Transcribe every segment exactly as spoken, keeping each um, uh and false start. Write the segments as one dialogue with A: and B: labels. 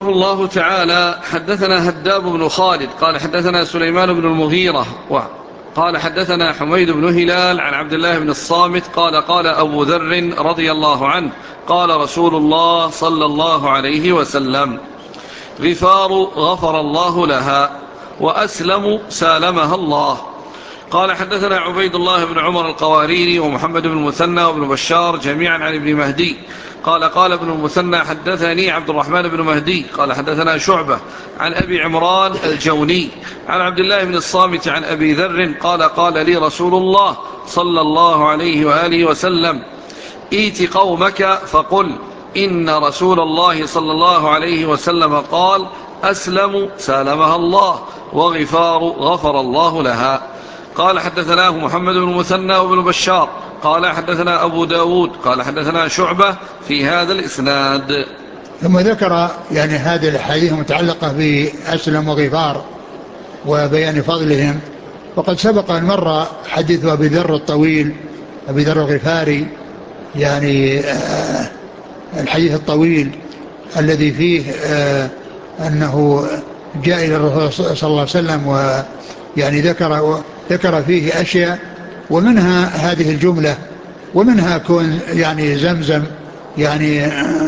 A: الله تعالى حدثنا هداب بن خالد قال حدثنا سليمان بن المغيرة قال حدثنا حميد بن هلال عن عبد الله بن الصامت قال قال أبو ذر رضي الله عنه قال رسول الله صلى الله عليه وسلم: غفار غفر الله لها، وأسلم سالمها الله. قال حدثنا عبيد الله بن عمر القواريري ومحمد بن المثنى وابن بشار جميعا عن ابن مهدي قال قال ابن المثنى حدثني عبد الرحمن بن مهدي قال حدثنا شعبة عن أبي عمران الجوني عن عبد الله بن الصامت عن أبي ذر قال قال لي رسول الله صلى الله عليه وآله وسلم: ائت قومك فقل إن رسول الله صلى الله عليه وسلم قال: أسلم سالمها الله، وغفار غفر الله لها. قال حدثناه محمد بن المثنى وابن بشار قال حدثنا أبو داود قال حدثنا شعبة في هذا الإسناد.
B: ثم ذكر يعني هذه الحديث متعلقة بأسلم وغفار وبيان فضلهم. وقد سبق أن مر حديث أبي ذر الطويل، أبي ذر الغفاري، يعني آه الحديث الطويل الذي فيه آه أنه جاء إلى الرسول صلى الله عليه وسلم ويعني ذكر ذكر فيه أشياء، ومنها هذه الجملة، ومنها كون يعني زمزم يعني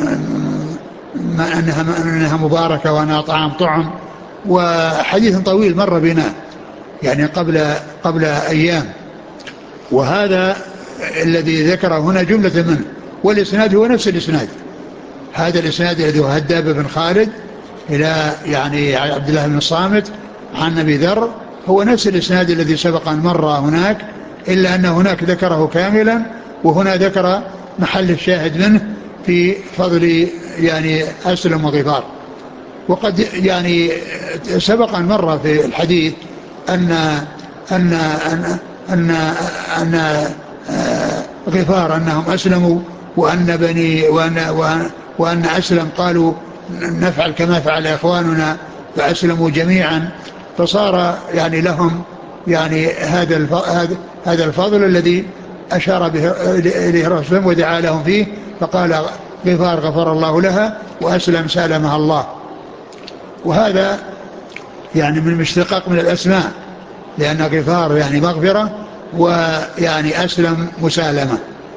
B: ما أنها, ما أنها مباركة وأنها طعام طعم. وحديث طويل مر بنا يعني قبل قبل أيام، وهذا الذي ذكره هنا جملة منه، والإسناد هو نفس الإسناد. هذا الإسناد الذي هو هداب بن خالد إلى يعني عبد الله بن الصامت عن أبي ذر هو نفس الإسناد الذي سبق أن مر هناك، إلا أن هناك ذكره كاملا، وهنا ذكر محل الشاهد منه في فضل يعني أسلم وغفار. وقد يعني سبق أن مر في الحديث أن أن أن أن, أن غفار أنهم أسلموا، وأن بني وأن, وأن, وأن أسلم قالوا نفعل كما فعل إخواننا فأسلموا جميعا، فصار يعني لهم يعني هذا هذا الفضل الذي أشار به إليه الرسول ودعا لهم فيه، فقال غفار غفر الله لها، وأسلم سالمها الله. وهذا يعني من مشتقاق من الأسماء، لأن غفار يعني مغفرة، ويعني أسلم مسالمة.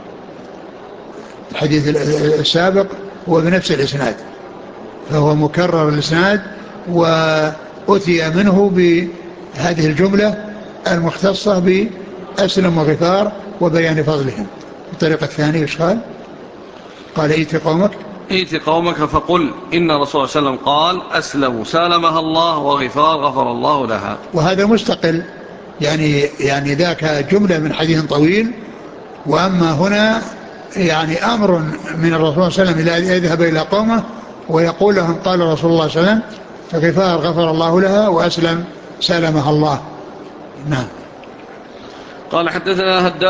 B: الحديث السابق هو بنفس الإسناد، فهو مكرر الإسناد، وأتي منه بهذه الجملة المختصة بأسلم وغفار وبيان فضلهم. الطريقة الثانية إيش قال؟ قال ائت قومك
A: ائت قومك فقل إن رسول الله صلى الله عليه وسلم قال: أسلم سالمها الله، وغفار غفر الله لها.
B: وهذا مستقل، يعني يعني ذاك جملة من حديث طويل، وأما هنا يعني أمر من الرسول صلى الله عليه وسلم إلى يذهب إلى قومه ويقول لهم قال رسول الله صلى الله عليه وسلم: فغفار غفر الله لها، وأسلم سالمها الله. نعم.
A: قال حدثنا هداب